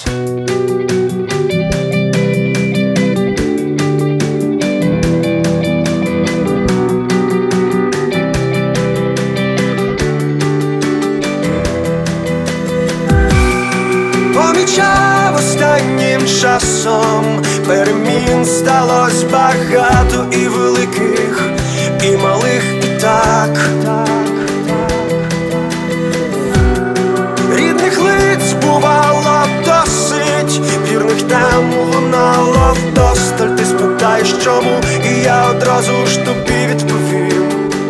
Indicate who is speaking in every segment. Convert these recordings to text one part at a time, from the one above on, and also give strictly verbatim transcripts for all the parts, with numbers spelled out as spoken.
Speaker 1: Помічав останнім часом, перемін сталось багато, і великих, і малих, і так. Рідних лиць бувало досить, вірних тем лунало вдосталь. Ти спитаєш чому, і я одразу ж тобі відповім: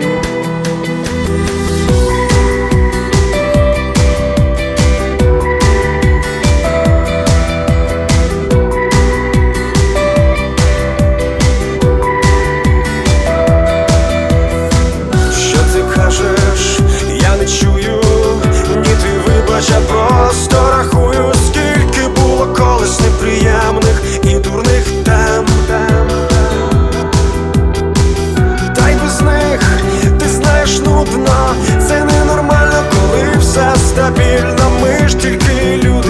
Speaker 1: я не чую, ні ти вибач, я просто рахую, скільки було колись неприємних і дурних тем. Та й без них, ти знаєш, нудно. Це ненормально, коли все стабільно. Ми ж тільки люди.